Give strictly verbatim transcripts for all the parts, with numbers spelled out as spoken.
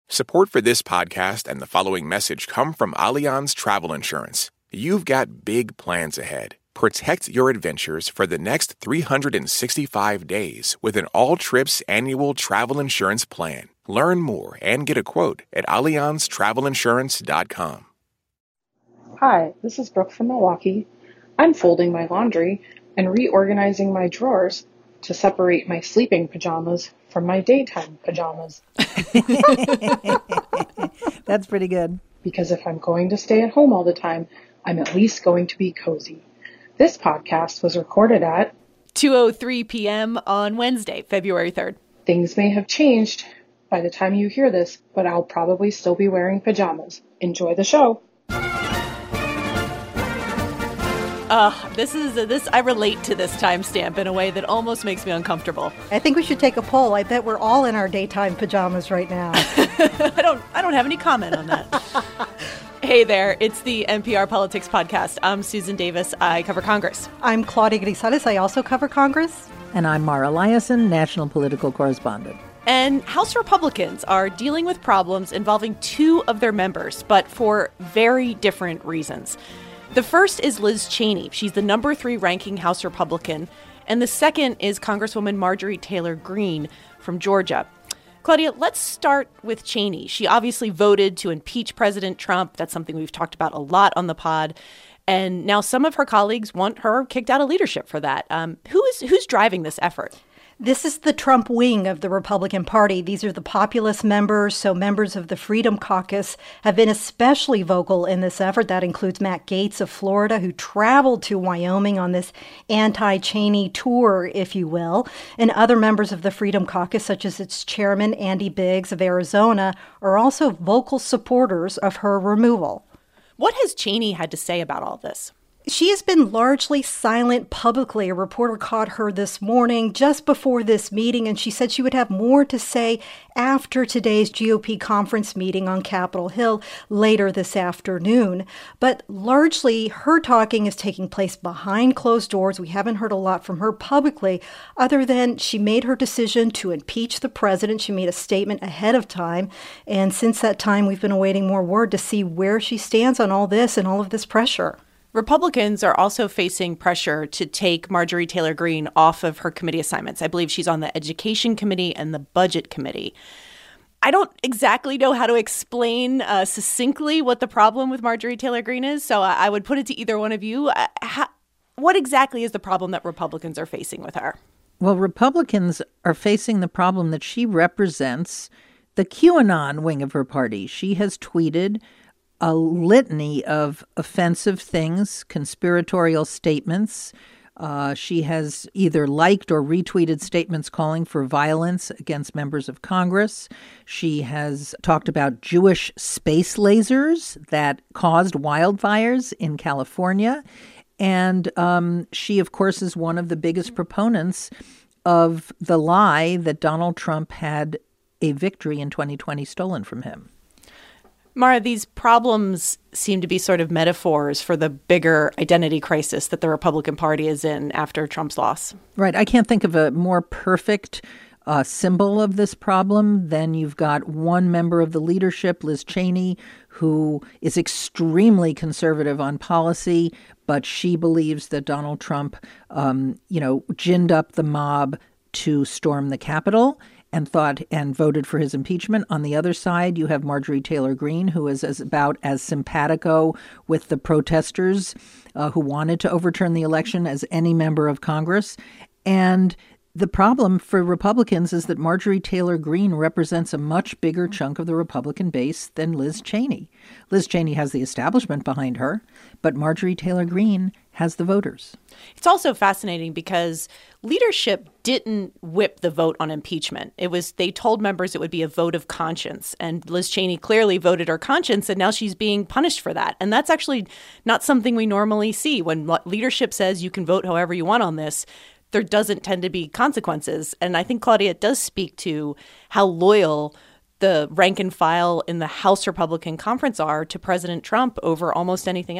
Support for this podcast and the following message come from Allianz Travel Insurance. You've got big plans ahead. Protect your adventures for the next three hundred sixty-five days with an all-trips annual travel insurance plan. Learn more and get a quote at allianz travel insurance dot com. Hi, this is Brooke from Milwaukee. I'm folding my laundry and reorganizing my drawers to separate my sleeping pajamas from my daytime pajamas. That's pretty good. Because if I'm going to stay at home all the time, I'm at least going to be cozy. This podcast was recorded at two oh three p.m. on Wednesday, February third. Things may have changed by the time you hear this, but I'll probably still be wearing pajamas. Enjoy the show. Uh, this is a, this. I relate to this timestamp in a way that almost makes me uncomfortable. I think we should take a poll. I bet we're all in our daytime pajamas right now. I don't. I don't have any comment on that. Hey there, it's the N P R Politics Podcast. I'm Susan Davis. I cover Congress. I'm Claudia Grisales. I also cover Congress. And I'm Mara Liasson, national political correspondent. And House Republicans are dealing with problems involving two of their members, but for very different reasons. The first is Liz Cheney. She's the number three ranking House Republican. And the second is Congresswoman Marjorie Taylor Greene from Georgia. Claudia, let's start with Cheney. She obviously voted to impeach President Trump. That's something we've talked about a lot on the pod. And now some of her colleagues want her kicked out of leadership for that. Um, who is who's driving this effort? This is the Trump wing of the Republican Party. These are the populist members, so members of the Freedom Caucus have been especially vocal in this effort. That includes Matt Gaetz of Florida, who traveled to Wyoming on this anti-Cheney tour, if you will. And other members of the Freedom Caucus, such as its chairman, Andy Biggs of Arizona, are also vocal supporters of her removal. What has Cheney had to say about all this? She has been largely silent publicly. A reporter caught her this morning just before this meeting, and she said she would have more to say after today's G O P conference meeting on Capitol Hill later this afternoon. But largely, her talking is taking place behind closed doors. We haven't heard a lot from her publicly, other than she made her decision to impeach the president. She made a statement ahead of time, and since that time, we've been awaiting more word to see where she stands on all this and all of this pressure. Republicans are also facing pressure to take Marjorie Taylor Greene off of her committee assignments. I believe she's on the Education Committee and the Budget Committee. I don't exactly know how to explain uh, succinctly what the problem with Marjorie Taylor Greene is, so I, I would put it to either one of you. Uh, how, what exactly is the problem that Republicans are facing with her? Well, Republicans are facing the problem that she represents the QAnon wing of her party. She has tweeted a litany of offensive things, conspiratorial statements. Uh, she has either liked or retweeted statements calling for violence against members of Congress. She has talked about Jewish space lasers that caused wildfires in California. And um, she, of course, is one of the biggest proponents of the lie that Donald Trump had a victory in twenty twenty stolen from him. Mara, these problems seem to be sort of metaphors for the bigger identity crisis that the Republican Party is in after Trump's loss. Right. I can't think of a more perfect uh, symbol of this problem than you've got one member of the leadership, Liz Cheney, who is extremely conservative on policy, but she believes that Donald Trump, um, you know, ginned up the mob to storm the Capitol and thought and voted for his impeachment. On the other side, you have Marjorie Taylor Greene, who is as about as simpatico with the protesters uh, who wanted to overturn the election as any member of Congress. And the problem for Republicans is that Marjorie Taylor Greene represents a much bigger chunk of the Republican base than Liz Cheney. Liz Cheney has the establishment behind her, but Marjorie Taylor Greene has the voters. It's also fascinating because leadership didn't whip the vote on impeachment. It was they told members it would be a vote of conscience. And Liz Cheney clearly voted her conscience, and now she's being punished for that. And that's actually not something we normally see. When leadership says you can vote however you want on this, there doesn't tend to be consequences. And I think, Claudia, it does speak to how loyal the rank and file in the House Republican Conference are to President Trump over almost anything else.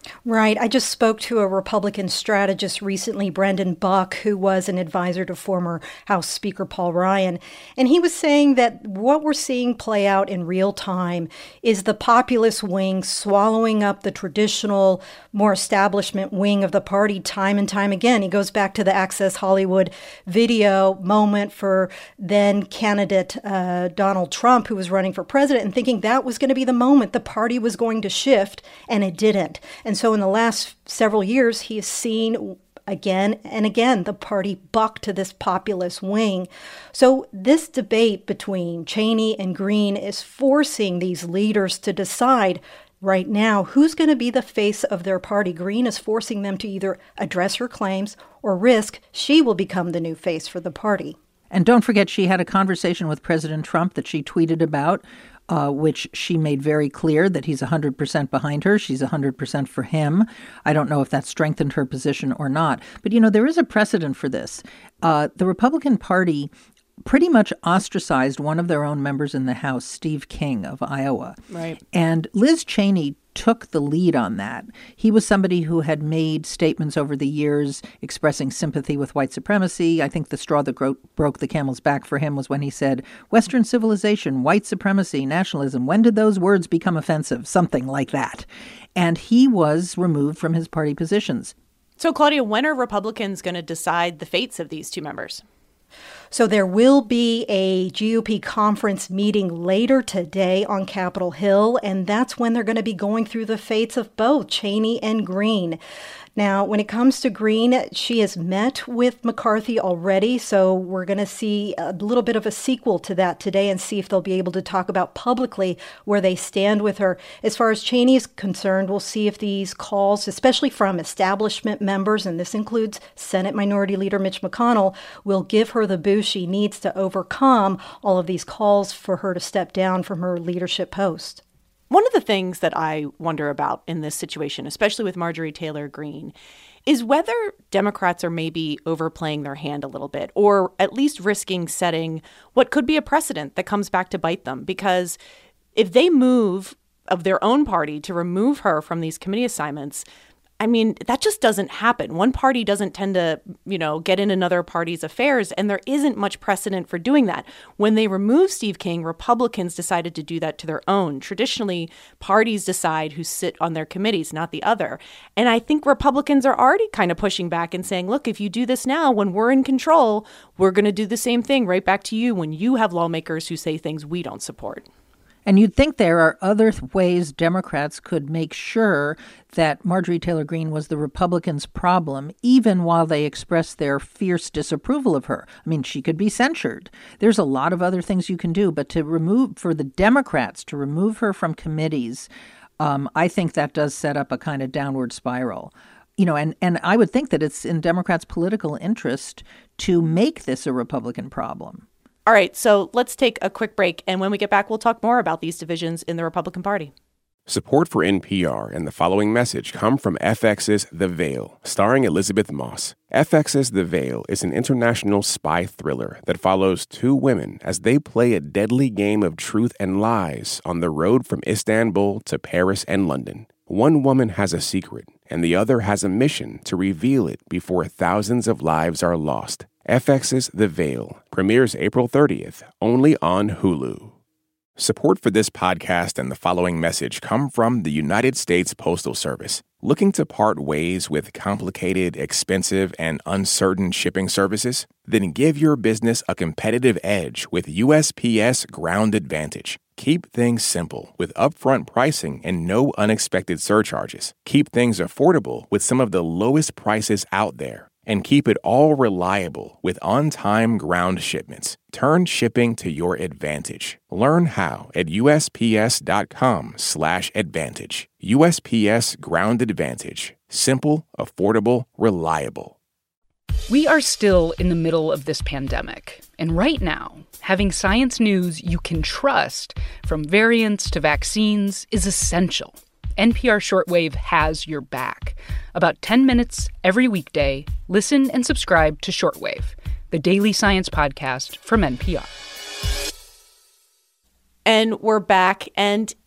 Right. I just spoke to a Republican strategist recently, Brendan Buck, who was an advisor to former House Speaker Paul Ryan. And he was saying that what we're seeing play out in real time is the populist wing swallowing up the traditional, more establishment wing of the party time and time again. He goes back to the Access Hollywood video moment for then candidate uh, Donald Trump, who was running for president, and thinking that was going to be the moment the party was going to shift, and it didn't. And so in the last several years, he has seen again and again the party buck to this populist wing. So this debate between Cheney and Greene is forcing these leaders to decide right now who's going to be the face of their party. Greene is forcing them to either address her claims or risk she will become the new face for the party. And don't forget, she had a conversation with President Trump that she tweeted about, Uh, which she made very clear that he's one hundred percent behind her. She's one hundred percent for him. I don't know if that strengthened her position or not. But, you know, there is a precedent for this. Uh, the Republican Party pretty much ostracized one of their own members in the House, Steve King of Iowa. Right. And Liz Cheney took the lead on that. He was somebody who had made statements over the years expressing sympathy with white supremacy. I think the straw that gro- broke the camel's back for him was when he said, Western civilization, white supremacy, nationalism, when did those words become offensive? Something like that. And he was removed from his party positions. So, Claudia, when are Republicans going to decide the fates of these two members? So there will be a G O P conference meeting later today on Capitol Hill, and that's when they're going to be going through the fates of both Cheney and Greene. Now, when it comes to Greene, she has met with McCarthy already, so we're going to see a little bit of a sequel to that today and see if they'll be able to talk about publicly where they stand with her. As far as Cheney is concerned, we'll see if these calls, especially from establishment members, and this includes Senate Minority Leader Mitch McConnell, will give her the boost she needs to overcome all of these calls for her to step down from her leadership post. One of the things that I wonder about in this situation, especially with Marjorie Taylor Greene, is whether Democrats are maybe overplaying their hand a little bit, or at least risking setting what could be a precedent that comes back to bite them. Because if they move of their own party to remove her from these committee assignments, I mean, that just doesn't happen. One party doesn't tend to, you know, get in another party's affairs, and there isn't much precedent for doing that. When they removed Steve King, Republicans decided to do that to their own. Traditionally, parties decide who sit on their committees, not the other. And I think Republicans are already kind of pushing back and saying, look, if you do this now, when we're in control, we're going to do the same thing right back to you when you have lawmakers who say things we don't support. And you'd think there are other th- ways Democrats could make sure that Marjorie Taylor Greene was the Republicans' problem, even while they expressed their fierce disapproval of her. I mean, she could be censured. There's a lot of other things you can do, but to remove, for the Democrats to remove her from committees, um, I think that does set up a kind of downward spiral. You know, and, and I would think that it's in Democrats' political interest to make this a Republican problem. All right, so let's take a quick break, and when we get back, we'll talk more about these divisions in the Republican Party. Support for N P R and the following message come from F X's The Veil, starring Elizabeth Moss. F X's The Veil is an international spy thriller that follows two women as they play a deadly game of truth and lies on the road from Istanbul to Paris and London. One woman has a secret, and the other has a mission to reveal it before thousands of lives are lost. F X's The Veil premieres April thirtieth, only on Hulu. Support for this podcast and the following message come from the United States Postal Service. Looking to part ways with complicated, expensive, and uncertain shipping services? Then give your business a competitive edge with U S P S Ground Advantage. Keep things simple with upfront pricing and no unexpected surcharges. Keep things affordable with some of the lowest prices out there. And keep it all reliable with on-time ground shipments. Turn shipping to your advantage. Learn how at USPS.com slash advantage. U S P S Ground Advantage. Simple, affordable, reliable. We are still in the middle of this pandemic. And right now, having science news you can trust, from variants to vaccines, is essential. N P R Shortwave has your back. About ten minutes every weekday, listen and subscribe to Shortwave, the daily science podcast from N P R. And we're back. And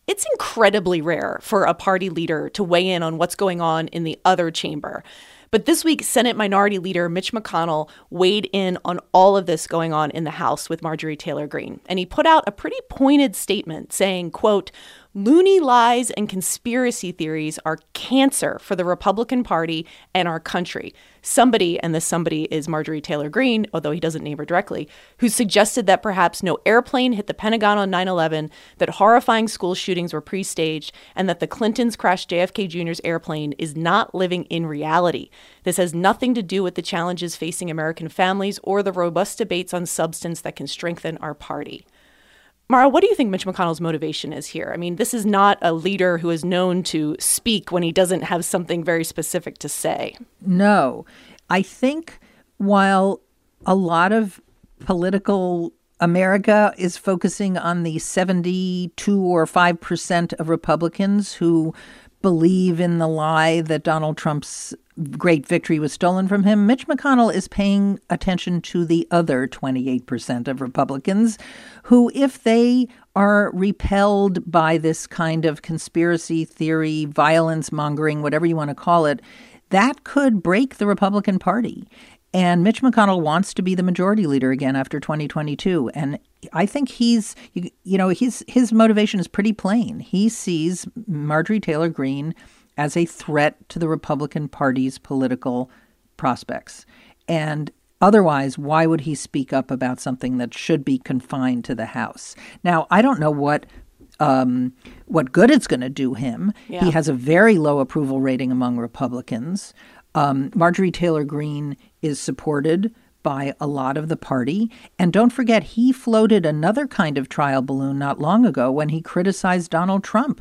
It's incredibly rare for a party leader to weigh in on what's going on in the other chamber. But this week, Senate Minority Leader Mitch McConnell weighed in on all of this going on in the House with Marjorie Taylor Greene. And he put out a pretty pointed statement saying, quote, "Loony lies and conspiracy theories are cancer for the Republican Party and our country." Somebody, and this somebody is Marjorie Taylor Greene, although he doesn't name her directly, who suggested that perhaps no airplane hit the Pentagon on nine eleven, that horrifying school shootings were pre-staged, and that the Clintons crashed J F K Junior's airplane is not living in reality. This has nothing to do with the challenges facing American families or the robust debates on substance that can strengthen our party. Mara, what do you think Mitch McConnell's motivation is here? I mean, this is not a leader who is known to speak when he doesn't have something very specific to say. No. I think while a lot of political America is focusing on the seventy-two or five percent of Republicans who believe in the lie that Donald Trump's great victory was stolen from him, Mitch McConnell is paying attention to the other twenty-eight percent of Republicans who, if they are repelled by this kind of conspiracy theory, violence mongering, whatever you want to call it, that could break the Republican Party. And Mitch McConnell wants to be the majority leader again after twenty twenty-two. And I think he's, you, you know, his, his motivation is pretty plain. He sees Marjorie Taylor Greene as a threat to the Republican Party's political prospects. And otherwise, why would he speak up about something that should be confined to the House? Now, I don't know what um, what good it's going to do him. Yeah. He has a very low approval rating among Republicans. Um, Marjorie Taylor Greene is supported by a lot of the party. And don't forget, he floated another kind of trial balloon not long ago when he criticized Donald Trump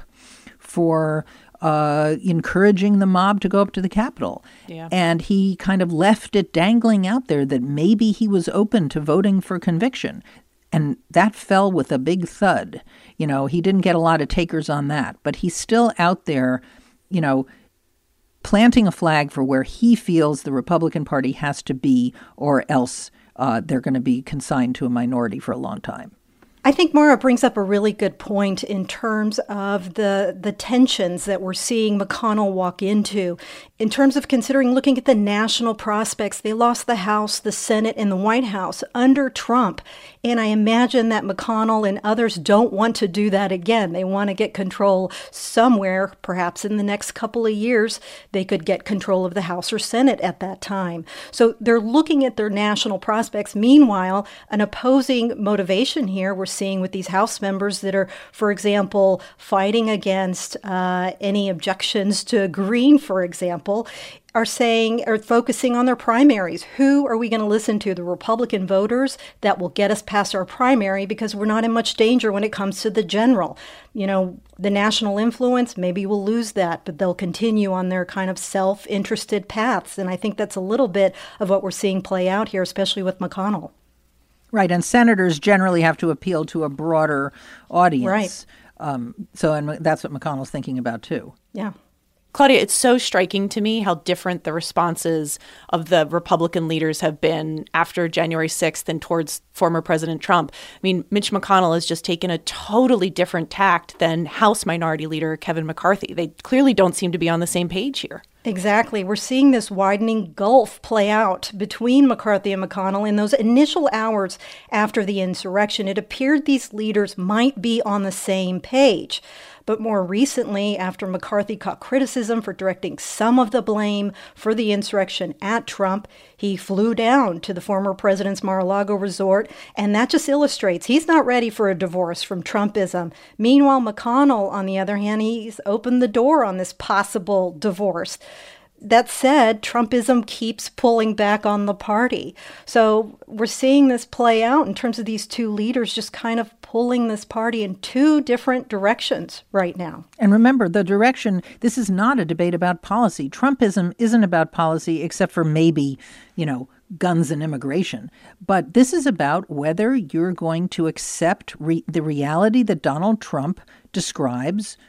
for uh, encouraging the mob to go up to the Capitol. Yeah. And he kind of left it dangling out there that maybe he was open to voting for conviction. And that fell with a big thud. You know, he didn't get a lot of takers on that, but he's still out there, you know, planting a flag for where he feels the Republican Party has to be, or else uh, they're going to be consigned to a minority for a long time. I think Mara brings up a really good point in terms of the the tensions that we're seeing McConnell walk into. In terms of considering looking at the national prospects, they lost the House, the Senate, and the White House under Trump. And I imagine that McConnell and others don't want to do that again. They want to get control somewhere, perhaps in the next couple of years, they could get control of the House or Senate at that time. So they're looking at their national prospects. Meanwhile, an opposing motivation here we're seeing with these House members that are, for example, fighting against uh, any objections to Greene, for example, are saying, are focusing on their primaries. Who are we going to listen to? The Republican voters that will get us past our primary because we're not in much danger when it comes to the general. You know, the national influence, maybe we'll lose that, but they'll continue on their kind of self-interested paths. And I think that's a little bit of what we're seeing play out here, especially with McConnell. Right. And senators generally have to appeal to a broader audience. Right. Um, so and that's what McConnell's thinking about, too. Yeah. Claudia, it's so striking to me how different the responses of the Republican leaders have been after January sixth and towards former President Trump. I mean, Mitch McConnell has just taken a totally different tact than House Minority Leader Kevin McCarthy. They clearly don't seem to be on the same page here. Exactly. We're seeing this widening gulf play out between McCarthy and McConnell. In those initial hours after the insurrection, it appeared these leaders might be on the same page. But more recently, after McCarthy caught criticism for directing some of the blame for the insurrection at Trump, he flew down to the former president's Mar-a-Lago resort, and that just illustrates he's not ready for a divorce from Trumpism. Meanwhile, McConnell, on the other hand, he's opened the door on this possible divorce. That said, Trumpism keeps pulling back on the party. So we're seeing this play out in terms of these two leaders just kind of pulling this party in two different directions right now. And remember, the direction, this is not a debate about policy. Trumpism isn't about policy except for maybe, you know, guns and immigration. But this is about whether you're going to accept re- the reality that Donald Trump describes,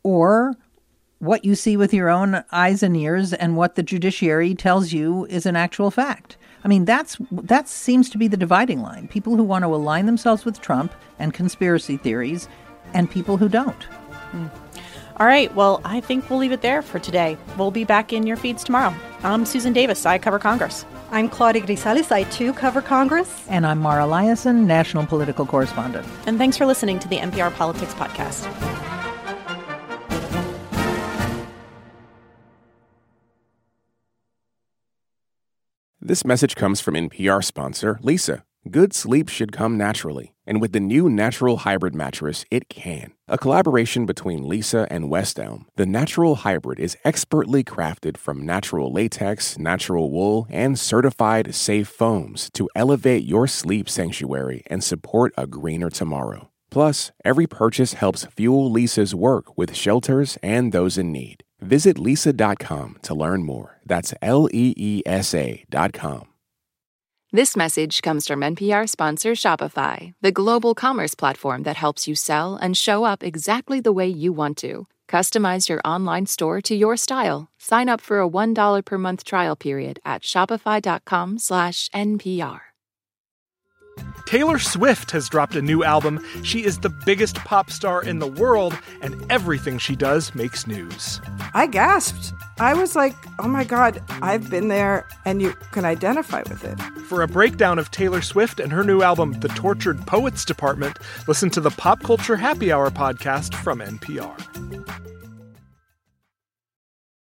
or what you see with your own eyes and ears and what the judiciary tells you is an actual fact. I mean, that's that seems to be the dividing line. People who want to align themselves with Trump and conspiracy theories, and people who don't. Mm. All right. Well, I think we'll leave it there for today. We'll be back in your feeds tomorrow. I'm Susan Davis. I cover Congress. I'm Claudia Grisales. I, too, cover Congress. And I'm Mara Liasson, national political correspondent. And thanks for listening to the N P R Politics Podcast. This message comes from N P R sponsor Leesa. Good sleep should come naturally, and with the new Natural Hybrid mattress, it can. A collaboration between Leesa and West Elm, the Natural Hybrid is expertly crafted from natural latex, natural wool, and certified safe foams to elevate your sleep sanctuary and support a greener tomorrow. Plus, every purchase helps fuel Leesa's work with shelters and those in need. Visit leesa dot com to learn more. That's L E E S A dot com. This message comes from N P R sponsor Shopify, the global commerce platform that helps you sell and show up exactly the way you want to. Customize your online store to your style. Sign up for a one dollar per month trial period at shopify dot com slash N P R. Taylor Swift has dropped a new album. She is the biggest pop star in the world, and everything she does makes news. I gasped. I was like, oh my God, I've been there, and you can identify with it. For a breakdown of Taylor Swift and her new album, The Tortured Poets Department, listen to the Pop Culture Happy Hour podcast from N P R.